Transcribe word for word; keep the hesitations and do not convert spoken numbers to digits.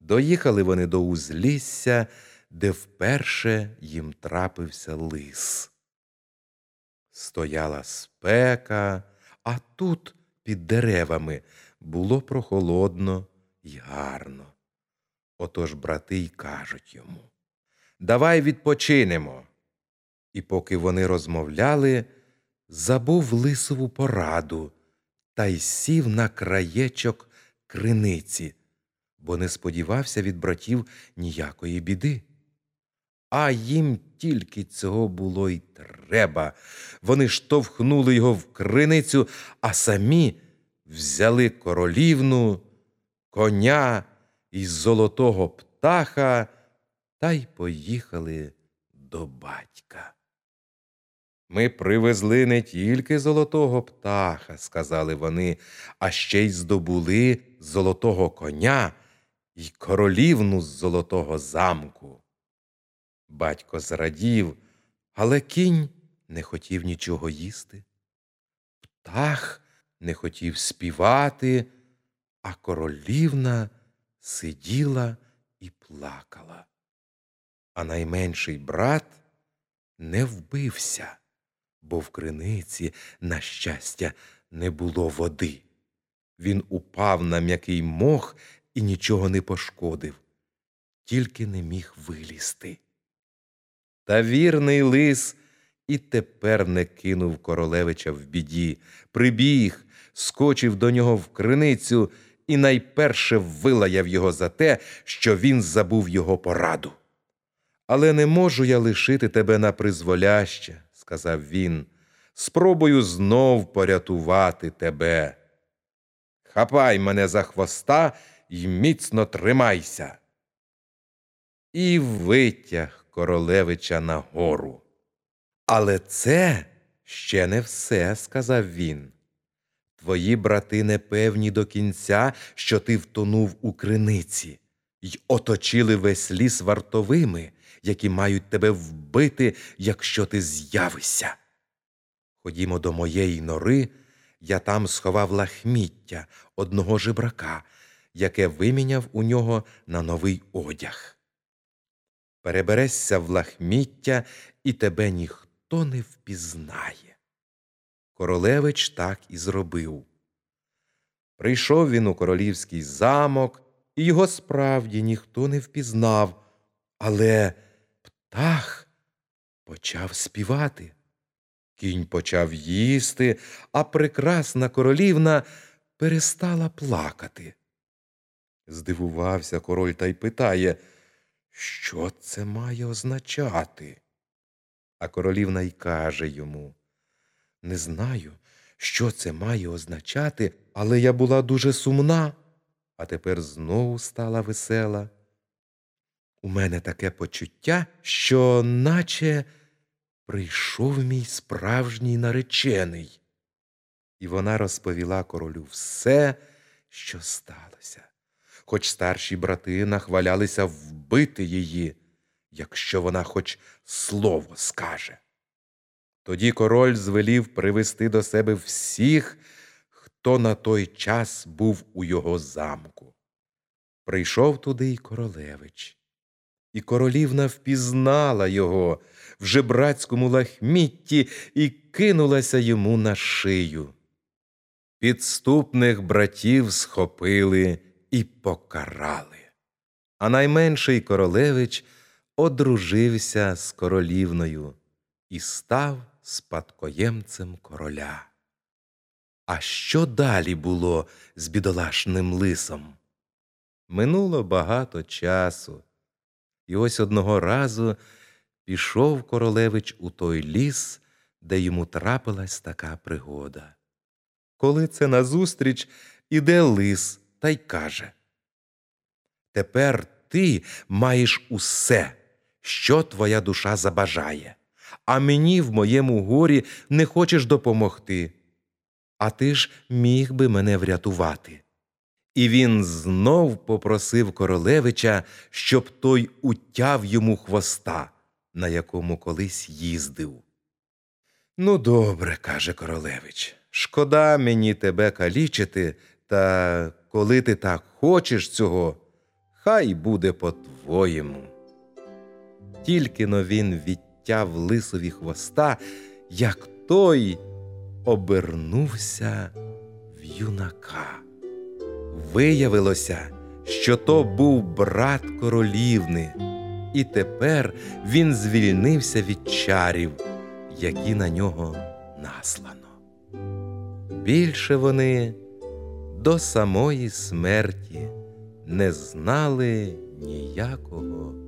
Доїхали вони до узлісся, де вперше їм трапився лис. Стояла спека, а тут, під деревами, було прохолодно й гарно. Отож брати й кажуть йому: «Давай відпочинемо». І поки вони розмовляли, забув лисову пораду та й сів на краєчок криниці, бо не сподівався від братів ніякої біди. А їм тільки цього було й треба. Вони штовхнули його в криницю, а самі взяли королівну, коня і золотого птаха та й поїхали до батька. «Ми привезли не тільки золотого птаха, – сказали вони, – а ще й здобули золотого коня й королівну з золотого замку». Батько зрадів, але кінь не хотів нічого їсти, птах не хотів співати, а королівна сиділа і плакала. А найменший брат не вбився, бо в криниці, на щастя, не було води. Він упав на м'який мох і нічого не пошкодив, тільки не міг вилізти. Та вірний лис і тепер не кинув королевича в біді. Прибіг, скочив до нього в криницю і найперше вилаяв його за те, що він забув його пораду. «Але не можу я лишити тебе напризволяще, – сказав він, – спробую знов порятувати тебе. Хапай мене за хвоста й міцно тримайся». І витяг королевича нагору. «Але це ще не все, – сказав він. Твої брати не певні до кінця, що ти втонув у криниці, й оточили весь ліс вартовими, які мають тебе вбити, якщо ти з'явишся. Ходімо до моєї нори, я там сховав лахміття одного жебрака, яке виміняв у нього на новий одяг. Переберешся в лахміття, і тебе ніхто не впізнає». Королевич так і зробив. Прийшов він у королівський замок, і його справді ніхто не впізнав, але птах почав співати, кінь почав їсти, а прекрасна королівна перестала плакати. Здивувався король та й питає: «Що це має означати?» А королівна й каже йому: «Не знаю, що це має означати, але я була дуже сумна, а тепер знову стала весела. У мене таке почуття, що наче прийшов мій справжній наречений». І вона розповіла королю все, що сталося, хоч старші брати нахвалялися вбити її, якщо вона хоч слово скаже. Тоді король звелів привести до себе всіх, хто на той час був у його замку. Прийшов туди й королевич. І королівна впізнала його в жебрацькому лахмітті і кинулася йому на шию. Підступних братів схопили і покарали. А найменший королевич одружився з королівною і став спадкоємцем короля. А що далі було з бідолашним лисом? Минуло багато часу, і ось одного разу пішов королевич у той ліс, де йому трапилась така пригода. Коли це назустріч іде лис та й каже: «Тепер ти маєш усе, що твоя душа забажає, а мені в моєму горі не хочеш допомогти. А ти ж міг би мене врятувати». І він знов попросив королевича, щоб той утяв йому хвоста, на якому колись їздив. «Ну, добре, – каже королевич, – шкода мені тебе калічити, та коли ти так хочеш цього, хай буде по-твоєму. Тільки но він відтяв лисові хвоста, як той обернувся в юнака. Виявилося, що то був брат королівни, і тепер він звільнився від чарів, які на нього наслано. Більше вони до самої смерті не знали ніякого